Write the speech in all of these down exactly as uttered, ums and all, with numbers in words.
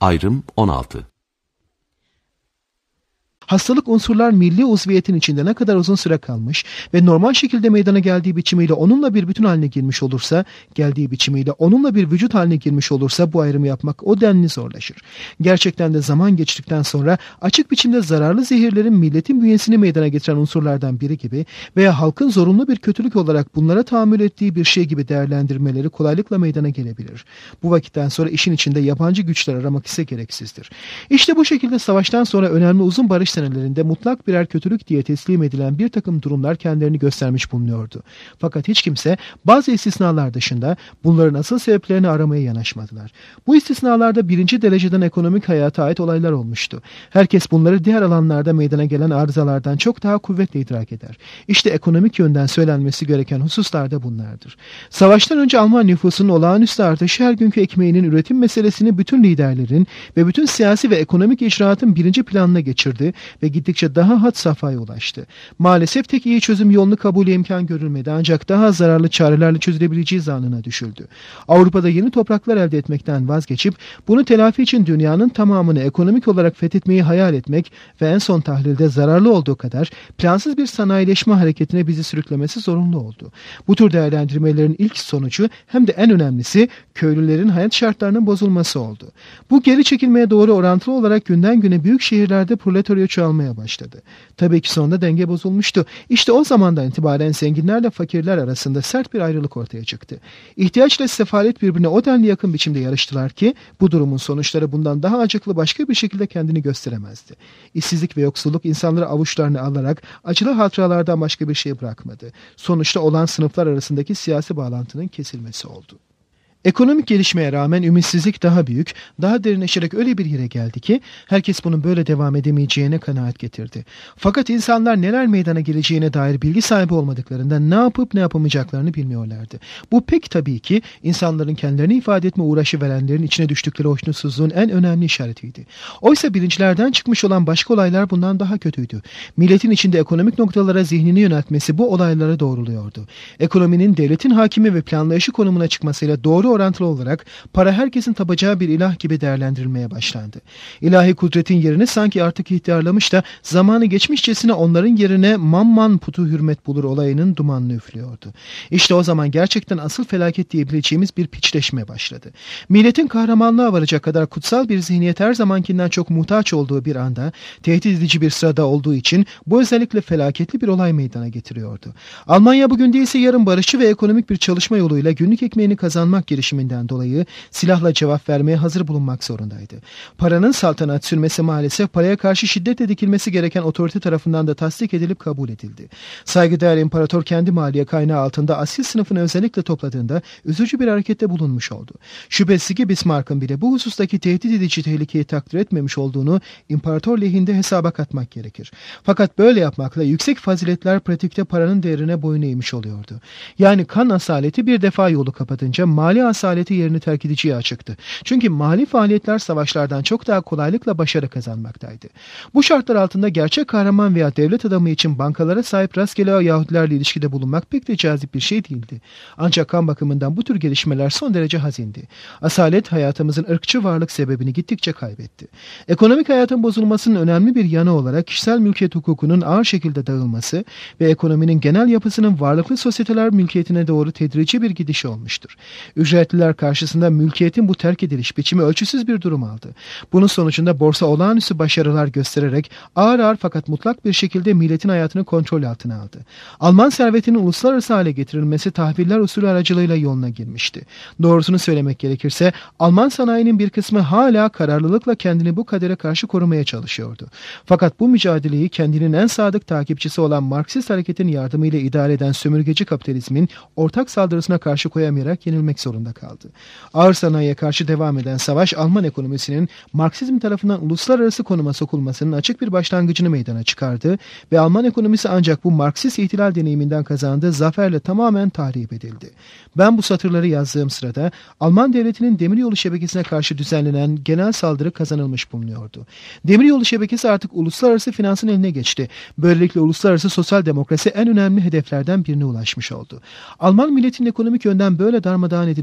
Ayrım on altı. Hastalık unsurlar milli uzviyetin içinde ne kadar uzun süre kalmış ve normal şekilde meydana geldiği biçimiyle onunla bir bütün haline girmiş olursa, geldiği biçimiyle onunla bir vücut haline girmiş olursa bu ayrımı yapmak o denli zorlaşır. Gerçekten de zaman geçtikten sonra açık biçimde zararlı zehirlerin milletin bünyesini meydana getiren unsurlardan biri gibi veya halkın zorunlu bir kötülük olarak bunlara tahammül ettiği bir şey gibi değerlendirmeleri kolaylıkla meydana gelebilir. Bu vakitten sonra işin içinde yabancı güçler aramak ise gereksizdir. İşte bu şekilde savaştan sonra önemli uzun barış senelerinde mutlak birer kötülük diye teslim edilen bir takım durumlar kendilerini göstermiş bulunuyordu. Fakat hiç kimse bazı istisnalar dışında bunların asıl sebeplerini aramaya yanaşmadılar. Bu istisnalarda birinci dereceden ekonomik hayata ait olaylar olmuştu. Herkes bunları diğer alanlarda meydana gelen arızalardan çok daha kuvvetle idrak eder. İşte ekonomik yönden söylenmesi gereken hususlar da bunlardır. Savaştan önce Alman nüfusunun olağanüstü artışı her günkü ekmeğinin üretim meselesini bütün liderlerin ve bütün siyasi ve ekonomik icraatın birinci planına geçirdi ve gittikçe daha had safhaya ulaştı. Maalesef tek iyi çözüm yolunu kabul imkan görülmedi ancak daha zararlı çarelerle çözülebileceği zannına düşüldü. Avrupa'da yeni topraklar elde etmekten vazgeçip bunu telafi için dünyanın tamamını ekonomik olarak fethetmeyi hayal etmek ve en son tahlilde zararlı olduğu kadar plansız bir sanayileşme hareketine bizi sürüklemesi zorunlu oldu. Bu tür değerlendirmelerin ilk sonucu hem de en önemlisi köylülerin hayat şartlarının bozulması oldu. Bu geri çekilmeye doğru orantılı olarak günden güne büyük şehirlerde proletarya çoğalmaya başladı. Tabii ki sonunda denge bozulmuştu. İşte o zamandan itibaren zenginlerle fakirler arasında sert bir ayrılık ortaya çıktı. İhtiyaçla sefalet birbirine o denli yakın biçimde yarıştılar ki bu durumun sonuçları bundan daha acıklı başka bir şekilde kendini gösteremezdi. İşsizlik ve yoksulluk insanları avuçlarını alarak acılı hatıralardan başka bir şey bırakmadı. Sonuçta olan sınıflar arasındaki siyasi bağlantının kesilmesi oldu. Ekonomik gelişmeye rağmen ümitsizlik daha büyük, daha derinleşerek öyle bir yere geldi ki herkes bunun böyle devam edemeyeceğine kanaat getirdi. Fakat insanlar neler meydana geleceğine dair bilgi sahibi olmadıklarından ne yapıp ne yapamayacaklarını bilmiyorlardı. Bu pek tabii ki insanların kendilerini ifade etme uğraşı verenlerin içine düştükleri hoşnutsuzluğun en önemli işaretiydi. Oysa bilincilerden çıkmış olan başka olaylar bundan daha kötüydü. Milletin içinde ekonomik noktalara zihnini yöneltmesi bu olaylara doğruluyordu. Ekonominin devletin hakimi ve planlayışı konumuna çıkmasıyla doğru orantılı olarak para herkesin tabacağı bir ilah gibi değerlendirilmeye başlandı. İlahi kudretin yerini sanki artık ihtiyarlamış da zamanı geçmişçesine onların yerine mamman putu hürmet bulur olayının dumanını üflüyordu. İşte o zaman gerçekten asıl felaket diyebileceğimiz bir piçleşme başladı. Milletin kahramanlığa varacak kadar kutsal bir zihniyet her zamankinden çok muhtaç olduğu bir anda, tehdit edici bir sırada olduğu için bu özellikle felaketli bir olay meydana getiriyordu. Almanya bugün değilse yarın barışçı ve ekonomik bir çalışma yoluyla günlük ekmeğini kazanmak girişiminden dolayı silahla cevap vermeye hazır bulunmak zorundaydı. Paranın saltanat sürmesi maalesef paraya karşı şiddetle dikilmesi gereken otorite tarafından da tasdik edilip kabul edildi. Saygıdeğer imparator kendi maliye kaynağı altında asil sınıfını özellikle topladığında üzücü bir harekette bulunmuş oldu. Şüphesiz ki Bismarck'ın bile bu husustaki tehdit edici tehlikeyi takdir etmemiş olduğunu imparator lehinde hesaba katmak gerekir. Fakat böyle yapmakla yüksek faziletler pratikte paranın değerine boyun eğmiş oluyordu. Yani kan asaleti bir defa yolu kapatınca mali asaleti yerini terk edeceği açıktı. Çünkü mali faaliyetler savaşlardan çok daha kolaylıkla başarı kazanmaktaydı. Bu şartlar altında gerçek kahraman veya devlet adamı için bankalara sahip rastgele Yahudilerle ilişkide bulunmak pek de cazip bir şey değildi. Ancak kan bakımından bu tür gelişmeler son derece hazindi. Asalet hayatımızın ırkçı varlık sebebini gittikçe kaybetti. Ekonomik hayatın bozulmasının önemli bir yanı olarak kişisel mülkiyet hukukunun ağır şekilde dağılması ve ekonominin genel yapısının varlıklı sosyeteler mülkiyetine doğru tedrici bir gidişi olmuştur. Ücretliler karşısında mülkiyetin bu terk ediliş biçimi ölçüsüz bir durum aldı. Bunun sonucunda borsa olağanüstü başarılar göstererek ağır ağır fakat mutlak bir şekilde milletin hayatını kontrol altına aldı. Alman servetinin uluslararası hale getirilmesi tahviller usulü aracılığıyla yoluna girmişti. Doğrusunu söylemek gerekirse Alman sanayinin bir kısmı hala kararlılıkla kendini bu kadere karşı korumaya çalışıyordu. Fakat bu mücadeleyi kendinin en sadık takipçisi olan Marksist hareketin yardımıyla idare eden sömürgeci kapitalizmin ortak saldırısına karşı koyamayarak yenilmek zorunda kaldı. Ağır sanayiye karşı devam eden savaş Alman ekonomisinin Marksizm tarafından uluslararası konuma sokulmasının açık bir başlangıcını meydana çıkardı ve Alman ekonomisi ancak bu Marksist ihtilal deneyiminden kazandığı zaferle tamamen tahrip edildi. Ben bu satırları yazdığım sırada Alman devletinin demiryolu şebekesine karşı düzenlenen genel saldırı kazanılmış bulunuyordu. Demiryolu şebekesi artık uluslararası finansın eline geçti. Böylelikle uluslararası sosyal demokrasi en önemli hedeflerden birine ulaşmış oldu. Alman milletinin ekonomik yönden böyle darmadağın edilmesi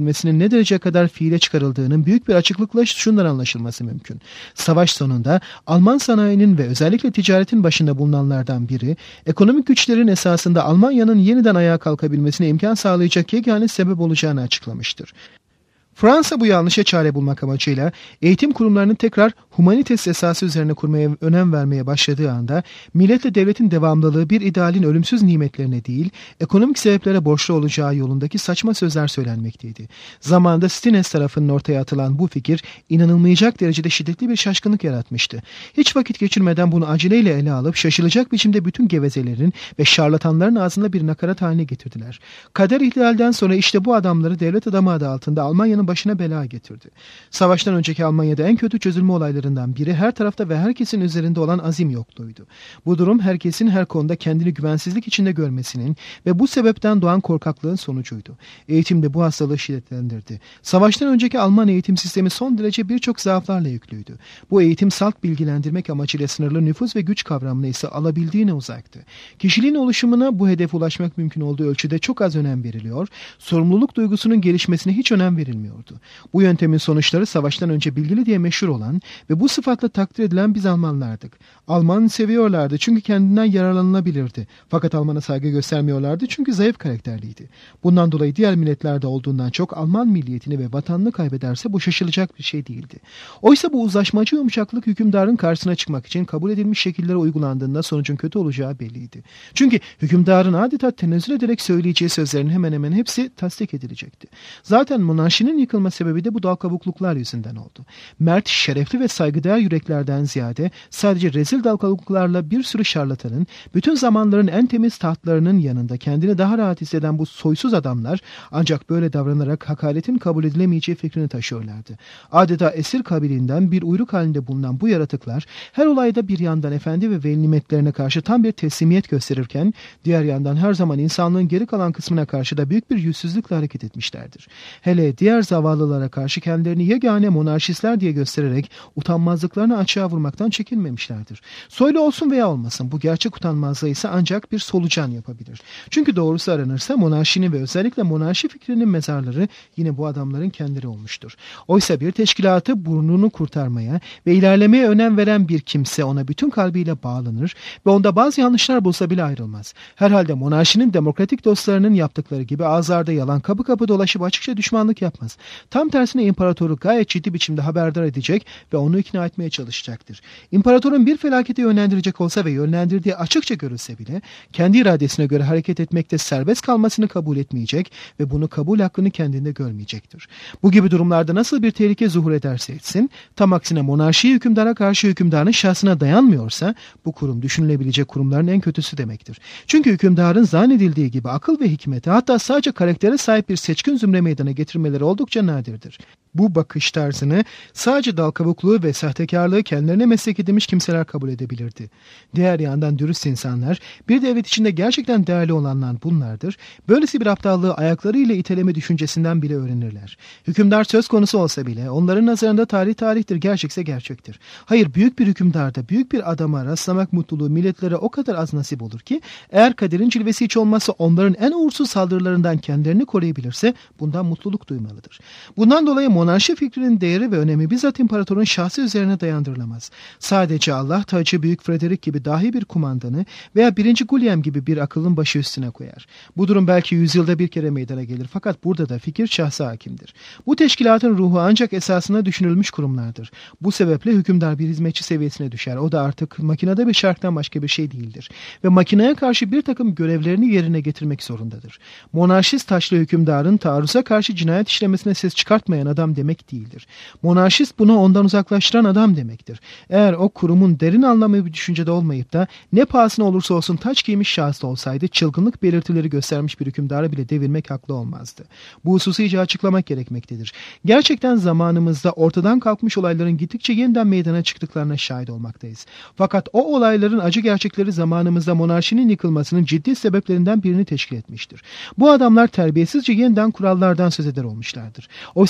kelimesinin ne derece kadar fiile çıkarıldığının büyük bir açıklıkla şundan anlaşılması mümkün. Savaş sonunda Alman sanayinin ve özellikle ticaretin başında bulunanlardan biri, ekonomik güçlerin esasında Almanya'nın yeniden ayağa kalkabilmesine imkan sağlayacak yegane sebep olacağını açıklamıştır. Fransa bu yanlışa çare bulmak amacıyla eğitim kurumlarının tekrar humanites esası üzerine kurmaya önem vermeye başladığı anda milletle devletin devamlılığı bir idealin ölümsüz nimetlerine değil, ekonomik sebeplere borçlu olacağı yolundaki saçma sözler söylenmekteydi. Zamanında Stines tarafının ortaya atılan bu fikir inanılmayacak derecede şiddetli bir şaşkınlık yaratmıştı. Hiç vakit geçirmeden bunu aceleyle ele alıp şaşılacak biçimde bütün gevezelerin ve şarlatanların ağzında bir nakarat haline getirdiler. Kader ihtilalden sonra işte bu adamları devlet adamı adı altında Almanya'nın başına bela getirdi. Savaştan önceki Almanya'da en kötü çözülme olaylarından biri her tarafta ve herkesin üzerinde olan azim yokluğuydu. Bu durum herkesin her konuda kendini güvensizlik içinde görmesinin ve bu sebepten doğan korkaklığın sonucuydu. Eğitim de bu hastalığı şiddetlendirdi. Savaştan önceki Alman eğitim sistemi son derece birçok zaaflarla yüklüydü. Bu eğitim salt bilgilendirmek amacıyla sınırlı nüfuz ve güç kavramına ise alabildiğine uzaktı. Kişiliğin oluşumuna bu hedefe ulaşmak mümkün olduğu ölçüde çok az önem veriliyor, sorumluluk duygusunun gelişmesine hiç önem verilmiyordu. Bu yöntemin sonuçları savaştan önce bilgili diye meşhur olan ve bu sıfatla takdir edilen biz Almanlardık. Alman seviyorlardı çünkü kendinden yararlanılabilirdi. Fakat Alman'a saygı göstermiyorlardı çünkü zayıf karakterliydi. Bundan dolayı diğer milletlerde olduğundan çok Alman milliyetini ve vatanını kaybederse bu şaşılacak bir şey değildi. Oysa bu uzlaşmacı yumuşaklık hükümdarın karşısına çıkmak için kabul edilmiş şekillere uygulandığında sonucun kötü olacağı belliydi. Çünkü hükümdarın adeta tenezzül ederek söyleyeceği sözlerin hemen hemen hepsi tasdik edilecekti. Zaten monarşinin yıkılma sebebi de bu dal kavukluklar yüzünden oldu. Mert, şerefli ve saygıdeğer yüreklerden ziyade sadece rezil dal kavukluklarla bir sürü şarlatanın, bütün zamanların en temiz tahtlarının yanında kendini daha rahat hisseden bu soysuz adamlar ancak böyle davranarak hakaretin kabul edilemeyeceği fikrini taşıyorlardı. Adeta esir kabiliğinden bir uyruk halinde bulunan bu yaratıklar her olayda bir yandan efendi ve veli nimetlerine karşı tam bir teslimiyet gösterirken diğer yandan her zaman insanlığın geri kalan kısmına karşı da büyük bir yüzsüzlükle hareket etmişlerdir. Hele diğer zavallılara karşı kendilerini yegane monarşistler diye göstererek utanmazlıklarını açığa vurmaktan çekinmemişlerdir. Soylu olsun veya olmasın bu gerçek utanmazlığı ise ancak bir solucan yapabilir. Çünkü doğrusu aranırsa monarşinin ve özellikle monarşi fikrinin mezarları yine bu adamların kendileri olmuştur. Oysa bir teşkilatı burnunu kurtarmaya ve ilerlemeye önem veren bir kimse ona bütün kalbiyle bağlanır ve onda bazı yanlışlar bulsa bile ayrılmaz. Herhalde monarşinin demokratik dostlarının yaptıkları gibi ağızlarda yalan kapı kapı dolaşıp açıkça düşmanlık yapmaz. Tam tersine imparatoru gayet ciddi biçimde haberdar edecek ve onu ikna etmeye çalışacaktır. İmparatorun bir felakete yönlendirecek olsa ve yönlendirdiği açıkça görülse bile kendi iradesine göre hareket etmekte serbest kalmasını kabul etmeyecek ve bunu kabul hakkını kendinde görmeyecektir. Bu gibi durumlarda nasıl bir tehlike zuhur ederse etsin, tam aksine monarşi hükümdara karşı hükümdarın şahsına dayanmıyorsa bu kurum düşünülebilecek kurumların en kötüsü demektir. Çünkü hükümdarın zannedildiği gibi akıl ve hikmete hatta sadece karaktere sahip bir seçkin zümre meydana getirmeleri oldukça nadirdir. Bu bakış tarzını sadece dal kabukluğu ve sahtekarlığı kendilerine meslek edinmiş kimseler kabul edebilirdi. Diğer yandan dürüst insanlar, bir devlet içinde gerçekten değerli olanlar bunlardır. Böylesi bir aptallığı ayaklarıyla iteleme düşüncesinden bile öğrenirler. Hükümdar söz konusu olsa bile onların nazarında tarih tarihtir, gerçekse gerçektir. Hayır, büyük bir hükümdarda büyük bir adama rastlamak mutluluğu milletlere o kadar az nasip olur ki, eğer kaderin cilvesi hiç olmazsa onların en uğursuz saldırılarından kendilerini koruyabilirse bundan mutluluk duymalıdır. Bundan dolayı monarşi fikrinin değeri ve önemi bizzat imparatorun şahsı üzerine dayandırılamaz. Sadece Allah tacı Büyük Frederick gibi dahi bir kumandanı veya birinci Gulyem gibi bir akılın başı üstüne koyar. Bu durum belki yüzyılda bir kere meydana gelir fakat burada da fikir şahsa hakimdir. Bu teşkilatın ruhu ancak esasına düşünülmüş kurumlardır. Bu sebeple hükümdar bir hizmetçi seviyesine düşer. O da artık makinede bir şarktan başka bir şey değildir. Ve makineye karşı bir takım görevlerini yerine getirmek zorundadır. Monarşist taşlı hükümdarın taarruza karşı cinayet işlemesine ses çıkartmayan adam demek değildir. Monarşist bunu ondan uzaklaştıran adam demektir. Eğer o kurumun derin anlamı bir düşüncede olmayıp da ne pahasına olursa olsun taç giymiş şahıs da olsaydı çılgınlık belirtileri göstermiş bir hükümdarı bile devirmek haklı olmazdı. Bu hususu iyice açıklamak gerekmektedir. Gerçekten zamanımızda ortadan kalkmış olayların gittikçe yeniden meydana çıktıklarına şahit olmaktayız. Fakat o olayların acı gerçekleri zamanımızda monarşinin yıkılmasının ciddi sebeplerinden birini teşkil etmiştir. Bu adamlar terbiyesizce yeniden kurallardan söz eder olmuşlardır. Oysa birkaç yıl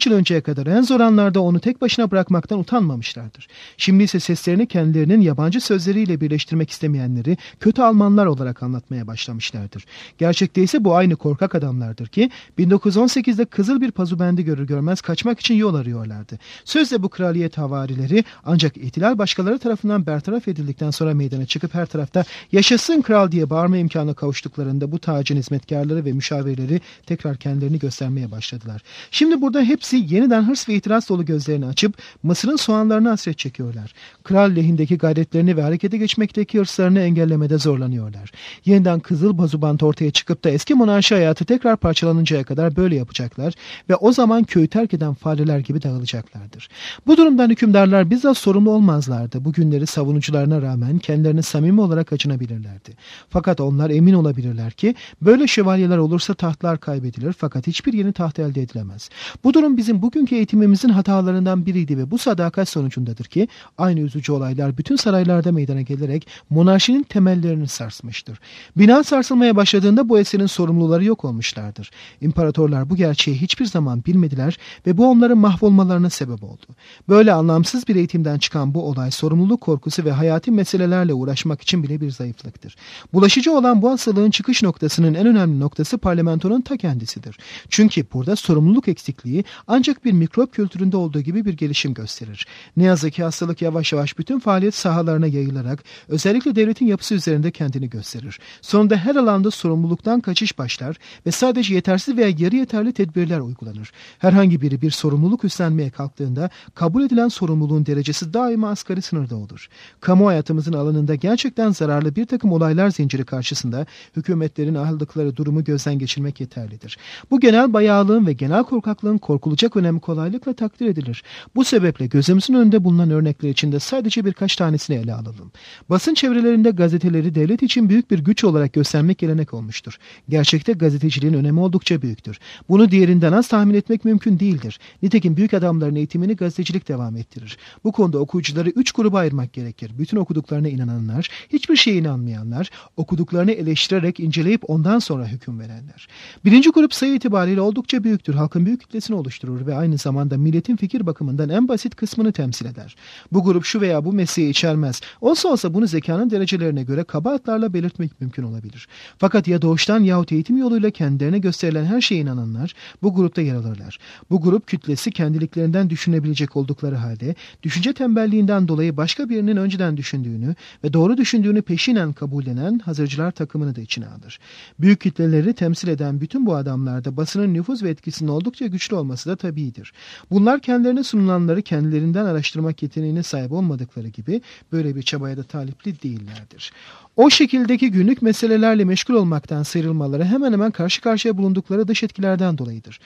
yıl önceye kadar en zor anlarda onu tek başına bırakmaktan utanmamışlardır. Şimdi ise seslerini kendilerinin yabancı sözleriyle birleştirmek istemeyenleri kötü Almanlar olarak anlatmaya başlamışlardır. Gerçekte ise bu aynı korkak adamlardır ki bin dokuz yüz on sekizde kızıl bir pazubendi görür görmez kaçmak için yol arıyorlardı. Sözde bu kraliyet havarileri ancak ihtilal başkaları tarafından bertaraf edildikten sonra meydana çıkıp her tarafta yaşasın kral diye bağırma imkanına kavuştuklarında bu tacın hizmetkarları ve müşavirleri tekrar kendilerini göstermeye başladılar. Şimdi burada hepsi yeniden hırs ve itiraz dolu gözlerini açıp Mısır'ın soğanlarına hasret çekiyorlar. Kral lehindeki gayretlerini ve harekete geçmekteki hırslarını engellemede zorlanıyorlar. Yeniden kızıl bazubant ortaya çıkıp da eski monarşi hayatı tekrar parçalanıncaya kadar böyle yapacaklar ve o zaman köyü terk eden fareler gibi dağılacaklardır. Bu durumdan hükümdarlar bizzat sorumlu olmazlardı. Bu günleri savunucularına rağmen kendilerine samimi olarak acınabilirlerdi. Fakat onlar emin olabilirler ki böyle şövalyeler olursa tahtlar kaybedilir fakat hiçbir yeni taht elde edilemez. Bu durum bizim bugünkü eğitimimizin hatalarından biriydi ve bu sadakat sonucundadır ki aynı üzücü olaylar bütün saraylarda meydana gelerek monarşinin temellerini sarsmıştır. Bina sarsılmaya başladığında bu eserin sorumluları yok olmuşlardır. İmparatorlar bu gerçeği hiçbir zaman bilmediler ve bu onların mahvolmalarına sebep oldu. Böyle anlamsız bir eğitimden çıkan bu olay sorumluluk korkusu ve hayati meselelerle uğraşmak için bile bir zayıflıktır. Bulaşıcı olan bu hastalığın çıkış noktasının en önemli noktası parlamentonun ta kendisidir. Çünkü burada sorumluluk eksikliği ancak bir mikrop kültüründe olduğu gibi bir gelişim gösterir. Ne yazık ki hastalık yavaş yavaş bütün faaliyet sahalarına yayılarak özellikle devletin yapısı üzerinde kendini gösterir. Sonunda her alanda sorumluluktan kaçış başlar ve sadece yetersiz veya yarı yeterli tedbirler uygulanır. Herhangi biri bir sorumluluk üstlenmeye kalktığında kabul edilen sorumluluğun derecesi daima asgari sınırda olur. Kamu hayatımızın alanında gerçekten zararlı bir takım olaylar zinciri karşısında hükümetlerin aldıkları durumu gözden geçirmek yeterlidir. Bu genel bayağılığın ve genel korkaklığın korkulacak önemi kolaylıkla takdir edilir. Bu sebeple gözümüzün önünde bulunan örnekler içinde sadece birkaç tanesini ele alalım. Basın çevrelerinde gazeteleri devlet için büyük bir güç olarak göstermek gelenek olmuştur. Gerçekte gazeteciliğin önemi oldukça büyüktür. Bunu diğerinden az tahmin etmek mümkün değildir. Nitekim büyük adamların eğitimini gazetecilik devam ettirir. Bu konuda okuyucuları üç gruba ayırmak gerekir. Bütün okuduklarına inananlar, hiçbir şeye inanmayanlar, okuduklarını eleştirerek inceleyip ondan sonra hüküm verenler. Birinci grup sayı itibariyle oldukça büyüktür. Halkın büyük kitlesini oluşturur ve aynı zamanda milletin fikir bakımından en basit kısmını temsil eder. Bu grup şu veya bu mesleği içermez. Olsa olsa bunu zekanın derecelerine göre kaba hatlarla belirtmek mümkün olabilir. Fakat ya doğuştan yahut eğitim yoluyla kendilerine gösterilen her şeye inananlar bu grupta yer alırlar. Bu grup kütlesi kendiliklerinden düşünebilecek oldukları halde düşünce tembelliğinden dolayı başka birinin önceden düşündüğünü ve doğru düşündüğünü peşinen kabullenen hazırcılar takımını da içine alır. Büyük kitleleri temsil eden bütün bu adamlarda basının nüfuz ve etkisinin oldukça güçlü olması da tabiidir. Bunlar kendilerine sunulanları kendilerinden araştırmak yeteneğine sahip olmadıkları gibi böyle bir çabaya da talipli değillerdir. O şekildeki günlük meselelerle meşgul olmaktan sıyrılmaları hemen hemen karşı karşıya bulundukları dış etkilerden dolayıdır.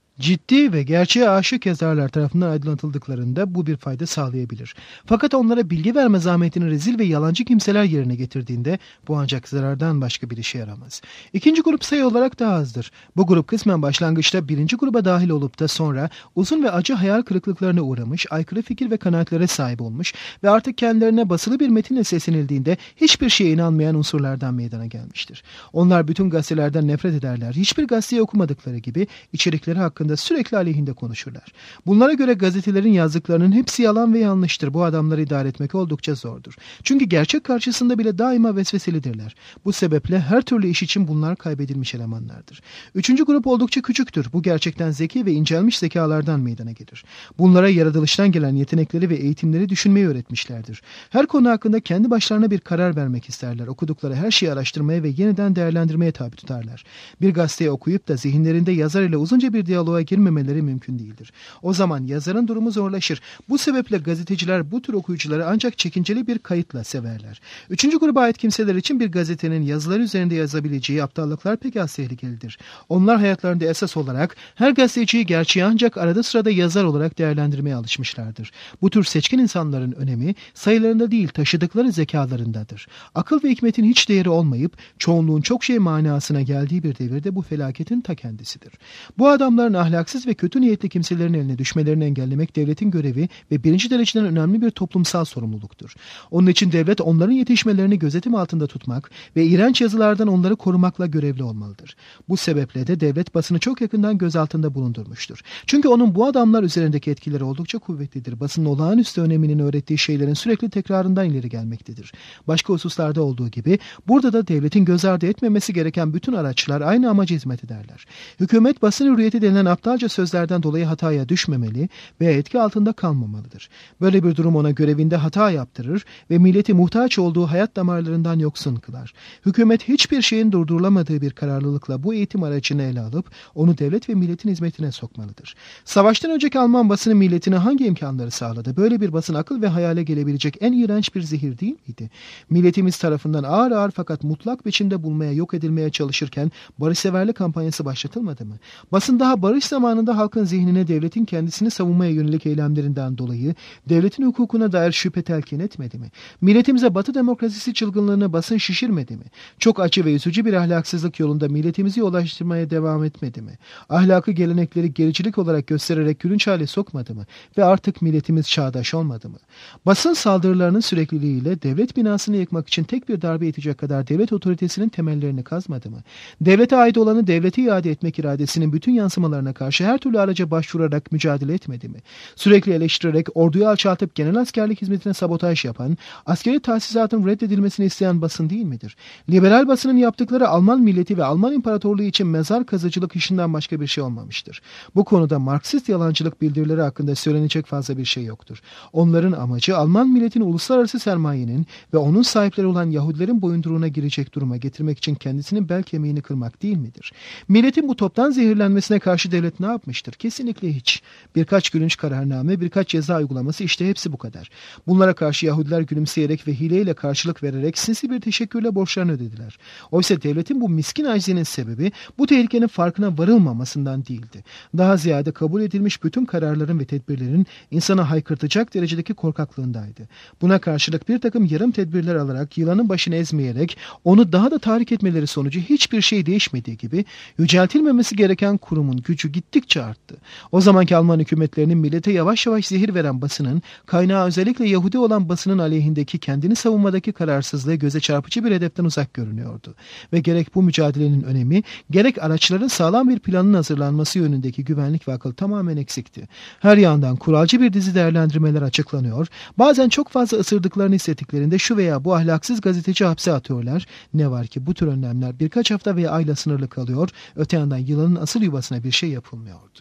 Ciddi ve gerçeğe aşık yazarlar tarafından aydınlatıldıklarında bu bir fayda sağlayabilir. Fakat onlara bilgi verme zahmetini rezil ve yalancı kimseler yerine getirdiğinde bu ancak zarardan başka bir işe yaramaz. İkinci grup sayı olarak daha azdır. Bu grup kısmen başlangıçta birinci gruba dahil olup da sonra uzun ve acı hayal kırıklıklarına uğramış, aykırı fikir ve kanaatlere sahip olmuş ve artık kendilerine basılı bir metinle seslenildiğinde hiçbir şeye inanmayan unsurlardan meydana gelmiştir. Onlar bütün gazetelerden nefret ederler. Hiçbir gazeteyi okumadıkları gibi içerikleri hakkında sürekli aleyhinde konuşurlar. Bunlara göre gazetelerin yazdıklarının hepsi yalan ve yanlıştır. Bu adamları idare etmek oldukça zordur. Çünkü gerçek karşısında bile daima vesveselidirler. Bu sebeple her türlü iş için bunlar kaybedilmiş elemanlardır. Üçüncü grup oldukça küçüktür. Bu gerçekten zeki ve incelmiş zekalardan meydana gelir. Bunlara yaratılıştan gelen yetenekleri ve eğitimleri düşünmeyi öğretmişlerdir. Her konu hakkında kendi başlarına bir karar vermek isterler. Okudukları her şeyi araştırmaya ve yeniden değerlendirmeye tabi tutarlar. Bir gazeteyi okuyup da zihinlerinde yazar ile uzunca bir diyaloğa girmemeleri mümkün değildir. O zaman yazarın durumu zorlaşır. Bu sebeple gazeteciler bu tür okuyucuları ancak çekinceli bir kayıtla severler. Üçüncü gruba ait kimseler için bir gazetenin yazıları üzerinde yazabileceği aptallıklar pek az tehlikelidir. Onlar hayatlarında esas olarak her gazeteciyi gerçeği ancak arada sırada yazar olarak değerlendirmeye alışmışlardır. Bu tür seçkin insanların önemi sayılarında değil taşıdıkları zekalarındadır. Akıl ve hikmetin hiç değeri olmayıp çoğunluğun çok şey manasına geldiği bir devirde bu felaketin ta kendisidir. Bu adamların ahlaksız ve kötü niyetli kimselerin eline düşmelerini engellemek devletin görevi ve birinci dereceden önemli bir toplumsal sorumluluktur. Onun için devlet onların yetişmelerini gözetim altında tutmak ve iğrenç yazılardan onları korumakla görevli olmalıdır. Bu sebeple de devlet basını çok yakından göz altında bulundurmuştur. Çünkü onun bu adamlar üzerindeki etkileri oldukça kuvvetlidir. Basının olağanüstü öneminin öğrettiği şeylerin sürekli tekrarından ileri gelmektedir. Başka hususlarda olduğu gibi burada da devletin göz ardı etmemesi gereken bütün araçlar aynı amaca hizmet ederler. Hükümet basın hürriyeti denilen aptalca sözlerden dolayı hataya düşmemeli ve etki altında kalmamalıdır. Böyle bir durum ona görevinde hata yaptırır ve milleti muhtaç olduğu hayat damarlarından yoksun kılar. Hükümet hiçbir şeyin durdurulamadığı bir kararlılıkla bu eğitim aracını ele alıp onu devlet ve milletin hizmetine sokmalıdır. Savaştan önceki Alman basını milletine hangi imkanları sağladı? Böyle bir basın akıl ve hayale gelebilecek en iğrenç bir zehir değil miydi? Milletimiz tarafından ağır ağır fakat mutlak biçimde bulmaya, yok edilmeye çalışırken barışseverlik kampanyası başlatılmadı mı? Basın daha barış zamanında halkın zihnine devletin kendisini savunmaya yönelik eylemlerinden dolayı devletin hukukuna dair şüphe telkin etmedi mi? Milletimize Batı demokrasisi çılgınlığını basın şişirmedi mi? Çok acı ve üzücü bir ahlaksızlık yolunda milletimizi yolaştırmaya devam etmedi mi? Ahlakı, gelenekleri gericilik olarak göstererek gülünç hale sokmadı mı? Ve artık milletimiz çağdaş olmadı mı? Basın saldırılarının sürekliliğiyle devlet binasını yıkmak için tek bir darbe yetecek kadar devlet otoritesinin temellerini kazmadı mı? Devlete ait olanı devlete iade etmek iradesinin bütün yansımalarına karşı her türlü araca başvurarak mücadele etmedi mi? Sürekli eleştirerek orduyu alçaltıp genel askerlik hizmetine sabotaj yapan, askeri tahsisatın reddedilmesini isteyen basın değil midir? Liberal basının yaptıkları Alman milleti ve Alman İmparatorluğu için mezar kazıcılık işinden başka bir şey olmamıştır. Bu konuda Marksist yalancılık bildirileri hakkında söylenecek fazla bir şey yoktur. Onların amacı Alman milletini uluslararası sermayenin ve onun sahipleri olan Yahudilerin boyunduruğuna girecek duruma getirmek için kendisinin bel kemiğini kırmak değil midir? Milletin bu toptan zehirlenmesine karşı devlet ne yapmıştır? Kesinlikle hiç. Birkaç gülünç kararname, birkaç ceza uygulaması, işte hepsi bu kadar. Bunlara karşı Yahudiler gülümseyerek ve hileyle karşılık vererek sinsi bir teşekkürle borçlarını ödediler. Oysa devletin bu miskin aczinin sebebi bu tehlikenin farkına varılmamasından değildi. Daha ziyade kabul edilmiş bütün kararların ve tedbirlerin insana haykırtacak derecedeki korkaklığındaydı. Buna karşılık bir takım yarım tedbirler alarak, yılanın başını ezmeyerek, onu daha da tahrik etmeleri sonucu hiçbir şey değişmediği gibi yüceltilmemesi gereken kurumun gücü gittikçe arttı. O zamanki Alman hükümetlerinin millete yavaş yavaş zehir veren basının, kaynağı özellikle Yahudi olan basının aleyhindeki kendini savunmadaki kararsızlığı göze çarpıcı bir hedeften uzak görünüyordu. Ve gerek bu mücadelenin önemi, gerek araçların sağlam bir planın hazırlanması yönündeki güvenlik ve akıl tamamen eksikti. Her yandan kuralcı bir dizi değerlendirmeler açıklanıyor, bazen çok fazla ısırdıklarını hissettiklerinde şu veya bu ahlaksız gazeteci hapse atıyorlar. Ne var ki bu tür önlemler birkaç hafta veya ayla sınırlı kalıyor, öte yandan yılanın asıl yuvasına bir şey yapılmıyordu.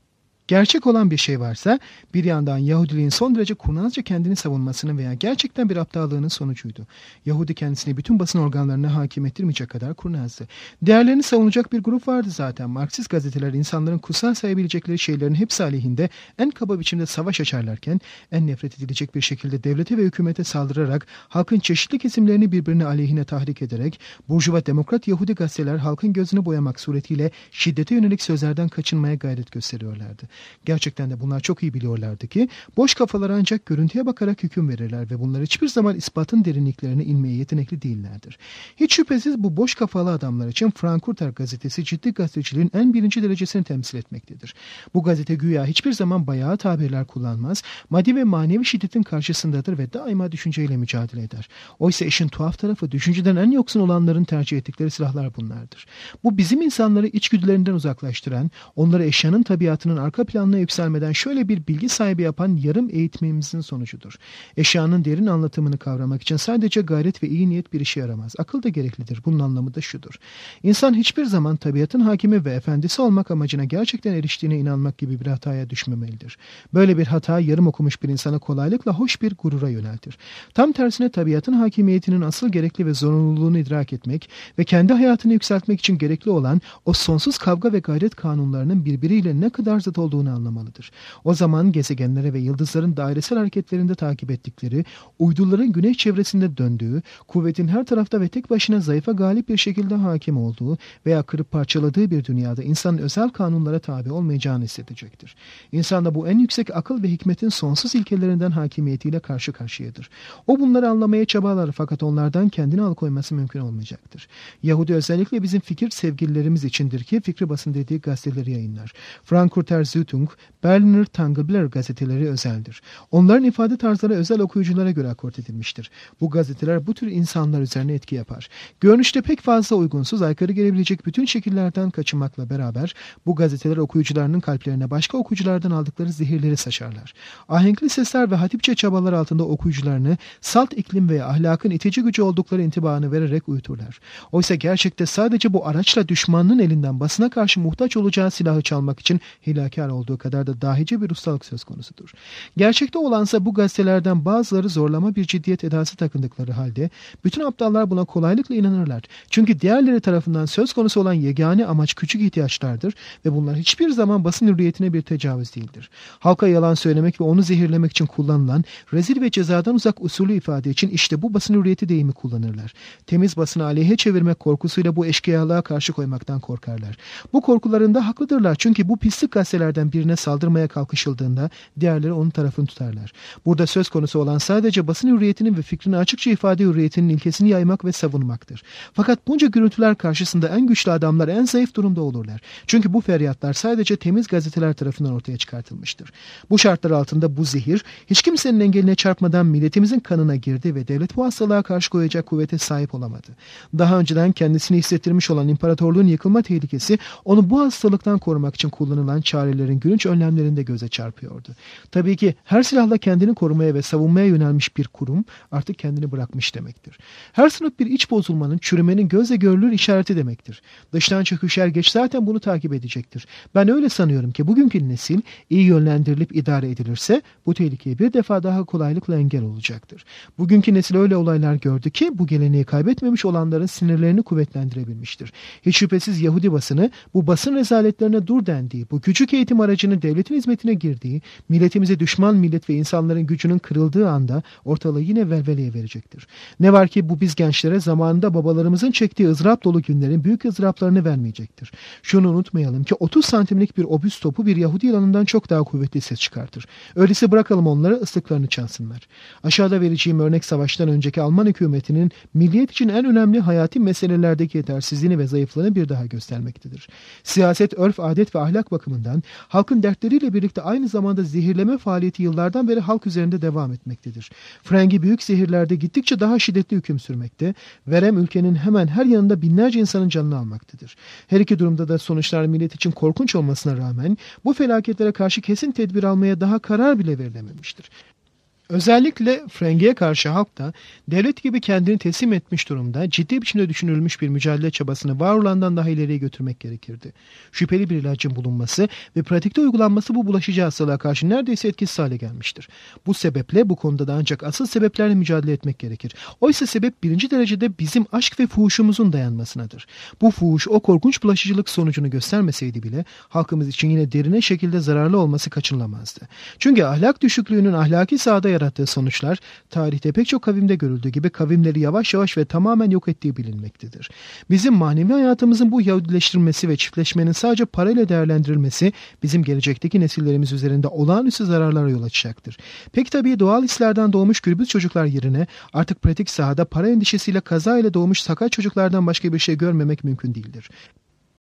Gerçek olan bir şey varsa bir yandan Yahudiliğin son derece kurnazca kendini savunmasının veya gerçekten bir aptallığının sonucuydu. Yahudi kendisini bütün basın organlarına hakim ettirmeyecek kadar kurnazdı. Değerlerini savunacak bir grup vardı zaten. Marksist gazeteler insanların kutsal sayabilecekleri şeylerin hepsi aleyhinde en kaba biçimde savaş açarlarken en nefret edilecek bir şekilde devlete ve hükümete saldırarak halkın çeşitli kesimlerini birbirine aleyhine tahrik ederek burjuva demokrat Yahudi gazeteler halkın gözünü boyamak suretiyle şiddete yönelik sözlerden kaçınmaya gayret gösteriyorlardı. Gerçekten de bunlar çok iyi biliyorlardı ki boş kafalar ancak görüntüye bakarak hüküm verirler ve bunlar hiçbir zaman ispatın derinliklerine inmeye yetenekli değillerdir. Hiç şüphesiz bu boş kafalı adamlar için Frankfurter gazetesi ciddi gazeteciliğin en birinci derecesini temsil etmektedir. Bu gazete güya hiçbir zaman bayağı tabirler kullanmaz, maddi ve manevi şiddetin karşısındadır ve daima düşünceyle mücadele eder. Oysa işin tuhaf tarafı düşünceden en yoksun olanların tercih ettikleri silahlar bunlardır. Bu bizim insanları içgüdülerinden uzaklaştıran, onları eşyanın tabiatının arka planına yükselmeden şöyle bir bilgi sahibi yapan yarım eğitimimizin sonucudur. Eşyanın derin anlatımını kavramak için sadece gayret ve iyi niyet bir işe yaramaz. Akıl da gereklidir. Bunun anlamı da şudur. İnsan hiçbir zaman tabiatın hakimi ve efendisi olmak amacına gerçekten eriştiğine inanmak gibi bir hataya düşmemelidir. Böyle bir hata yarım okumuş bir insanı kolaylıkla hoş bir gurura yöneltir. Tam tersine tabiatın hakimiyetinin asıl gerekli ve zorunluluğunu idrak etmek ve kendi hayatını yükseltmek için gerekli olan o sonsuz kavga ve gayret kanunlarının birbiriyle ne kadar zıt olduğunu olduğunu anlamalıdır. O zaman gezegenlere ve yıldızların dairesel hareketlerinde takip ettikleri, uyduların güneş çevresinde döndüğü, kuvvetin her tarafta ve tek başına zayıfa galip bir şekilde hakim olduğu veya kırıp parçaladığı bir dünyada insanın özel kanunlara tabi olmayacağını hissedecektir. İnsan da bu en yüksek akıl ve hikmetin sonsuz ilkelerinden hakimiyetiyle karşı karşıyadır. O bunları anlamaya çabalar fakat onlardan kendini alıkoyması mümkün olmayacaktır. Yahudi özellikle bizim fikir sevgililerimiz içindir ki fikri basın dediği gazeteleri yayınlar. Frankfurter Zeitung, Berliner Tageblatt gazeteleri özeldir. Onların ifade tarzları özel okuyuculara göre akort edilmiştir. Bu gazeteler bu tür insanlar üzerine etki yapar. Görünüşte pek fazla uygunsuz, aykırı gelebilecek bütün şekillerden kaçınmakla beraber bu gazeteler okuyucularının kalplerine başka okuyuculardan aldıkları zehirleri saçarlar. Ahenkli sesler ve hatipçe çabalar altında okuyucularını salt iklim veya ahlakın itici gücü oldukları intibaını vererek uyuturlar. Oysa gerçekte sadece bu araçla düşmanının elinden basına karşı muhtaç olacağı silahı çalmak için hilakar olduğu kadar da dahice bir ustalık söz konusudur. Gerçekte olansa bu gazetelerden bazıları zorlama bir ciddiyet edası takındıkları halde bütün aptallar buna kolaylıkla inanırlar. Çünkü diğerleri tarafından söz konusu olan yegane amaç küçük ihtiyaçlardır ve bunlar hiçbir zaman basın hürriyetine bir tecavüz değildir. Halka yalan söylemek ve onu zehirlemek için kullanılan rezil ve cezadan uzak usulü ifade için işte bu basın hürriyeti deyimi kullanırlar. Temiz basını aleyhe çevirmek korkusuyla bu eşkıyalığa karşı koymaktan korkarlar. Bu korkularında haklıdırlar çünkü bu pislik gazetelerden birine saldırmaya kalkışıldığında diğerleri onun tarafını tutarlar. Burada söz konusu olan sadece basın hürriyetinin ve fikrini açıkça ifade hürriyetinin ilkesini yaymak ve savunmaktır. Fakat bunca gürültüler karşısında en güçlü adamlar en zayıf durumda olurlar. Çünkü bu feryatlar sadece temiz gazeteler tarafından ortaya çıkartılmıştır. Bu şartlar altında bu zehir hiç kimsenin engeline çarpmadan milletimizin kanına girdi ve devlet bu hastalığa karşı koyacak kuvvete sahip olamadı. Daha önceden kendisini hissettirmiş olan imparatorluğun yıkılma tehlikesi onu bu hastalıktan korumak için kullanılan çarelerin gülünç önlemlerinde göze çarpıyordu. Tabii ki her silahla kendini korumaya ve savunmaya yönelmiş bir kurum artık kendini bırakmış demektir. Her sınıf bir iç bozulmanın, çürümenin gözle görülür işareti demektir. Dıştan çöküşler geç zaten bunu takip edecektir. Ben öyle sanıyorum ki bugünkü nesil iyi yönlendirilip idare edilirse bu tehlikeye bir defa daha kolaylıkla engel olacaktır. Bugünkü nesil öyle olaylar gördü ki bu geleneği kaybetmemiş olanların sinirlerini kuvvetlendirebilmiştir. Hiç şüphesiz Yahudi basını bu basın rezaletlerine dur dendiği, bu küçük eğitim aracının devletin hizmetine girdiği, milletimize düşman millet ve insanların gücünün kırıldığı anda ortalığı yine velveleye verecektir. Ne var ki bu biz gençlere zamanında babalarımızın çektiği ızdırap dolu günlerin büyük ızdıraplarını vermeyecektir. Şunu unutmayalım ki otuz santimlik bir obüs topu bir Yahudi yılanından çok daha kuvvetli ses çıkartır. Öyleyse bırakalım onlara ıslıklarını çalsınlar. Aşağıda vereceğim örnek savaştan önceki Alman hükümetinin milliyet için en önemli hayati meselelerdeki yetersizliğini ve zayıflığını bir daha göstermektedir. Siyaset, örf, adet ve ahlak bakımından halkın dertleriyle birlikte aynı zamanda zehirleme faaliyeti yıllardan beri halk üzerinde devam etmektedir. Frengi büyük zehirlerde gittikçe daha şiddetli hüküm sürmekte, verem ülkenin hemen her yanında binlerce insanın canını almaktadır. Her iki durumda da sonuçlar millet için korkunç olmasına rağmen bu felaketlere karşı kesin tedbir almaya daha karar bile verilememiştir. Özellikle Frengi'ye karşı halk da devlet gibi kendini teslim etmiş durumda ciddi biçimde düşünülmüş bir mücadele çabasını var olandan daha ileriye götürmek gerekirdi. Şüpheli bir ilacın bulunması ve pratikte uygulanması bu bulaşıcı hastalığa karşı neredeyse etkisiz hale gelmiştir. Bu sebeple bu konuda da ancak asıl sebeplerle mücadele etmek gerekir. Oysa sebep birinci derecede bizim aşk ve fuhuşumuzun dayanmasınadır. Bu fuhuş o korkunç bulaşıcılık sonucunu göstermeseydi bile halkımız için yine derine şekilde zararlı olması kaçınılamazdı. Çünkü ahlak düşüklüğünün ahlaki sahada yarattığı sonuçlar tarihte pek çok kavimde görüldüğü gibi kavimleri yavaş yavaş ve tamamen yok ettiği bilinmektedir. Bizim manevi hayatımızın bu Yahudileştirilmesi ve çiftleşmenin sadece parayla değerlendirilmesi bizim gelecekteki nesillerimiz üzerinde olağanüstü zararlara yol açacaktır. Pek tabii doğal hislerden doğmuş gürbüz çocuklar yerine artık pratik sahada para endişesiyle kaza ile doğmuş sakat çocuklardan başka bir şey görmemek mümkün değildir.